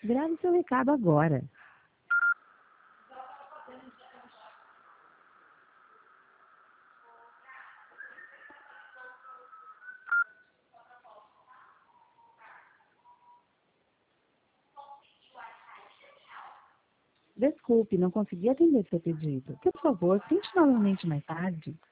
Grave seu recado agora. Desculpe, não consegui atender seu pedido. Por favor, tente novamente mais tarde.